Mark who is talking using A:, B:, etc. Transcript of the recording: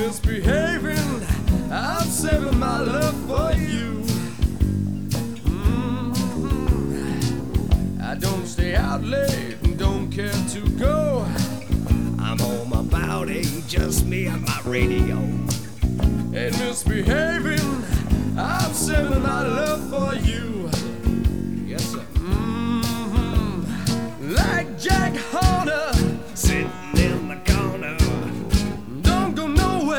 A: misbehaving. I'm saving my love for you. I don't stay out late and don't care to go. I'm home about 8, just me and my radio.